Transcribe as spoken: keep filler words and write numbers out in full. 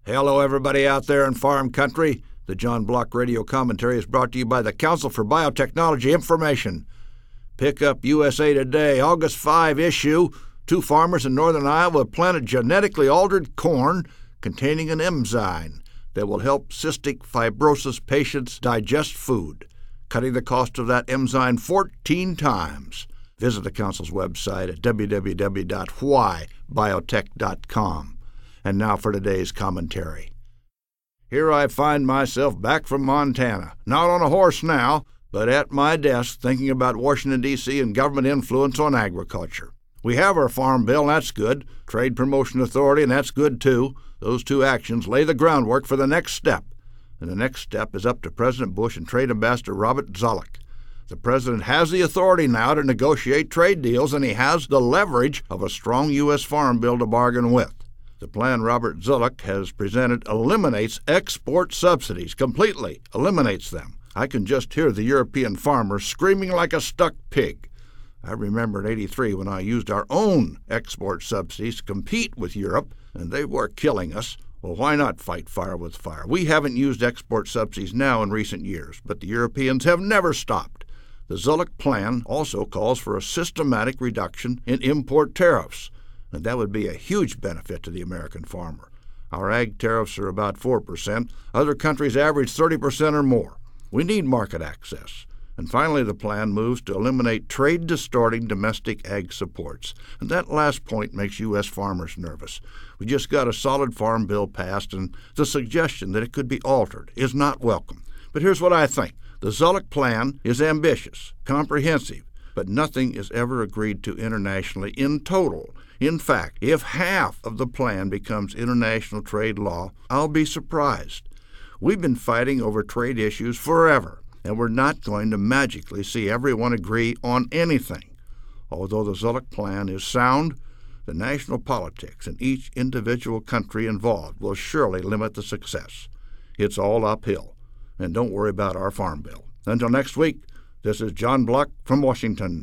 Hello, everybody out there in farm country. The John Block Radio Commentary is brought to you by the Council for Biotechnology Information. Pick up U S A Today, August fifth issue. Two farmers in northern Iowa have planted genetically altered corn containing an enzyme that will help cystic fibrosis patients digest food, cutting the cost of that enzyme fourteen times. Visit the Council's website at w w w dot why biotech dot com. And now for today's commentary. Here I find myself back from Montana, not on a horse now, but at my desk thinking about Washington, D C and government influence on agriculture. We have our Farm Bill, and that's good. Trade Promotion Authority, and that's good too. Those two actions lay the groundwork for the next step. And the next step is up to President Bush and Trade Ambassador Robert Zoellick. The president has the authority now to negotiate trade deals, and he has the leverage of a strong U S Farm Bill to bargain with. The plan Robert Zoellick has presented eliminates export subsidies, completely eliminates them. I can just hear the European farmers screaming like a stuck pig. I remember in eighty-three when I used our own export subsidies to compete with Europe, and they were killing us. Well, why not fight fire with fire? We haven't used export subsidies now in recent years, but the Europeans have never stopped. The Zoellick plan also calls for a systematic reduction in import tariffs, and that would be a huge benefit to the American farmer. Our ag tariffs are about four percent. Other countries average thirty percent or more. We need market access. And finally, the plan moves to eliminate trade-distorting domestic ag supports. And that last point makes U S farmers nervous. We just got a solid farm bill passed, and the suggestion that it could be altered is not welcome. But here's what I think. The Zoellick plan is ambitious, comprehensive, but nothing is ever agreed to internationally in total. In fact, if half of the plan becomes international trade law, I'll be surprised. We've been fighting over trade issues forever, and we're not going to magically see everyone agree on anything. Although the Zoellick plan is sound, the national politics in each individual country involved will surely limit the success. It's all uphill, and don't worry about our farm bill. Until next week, this is John Block from Washington.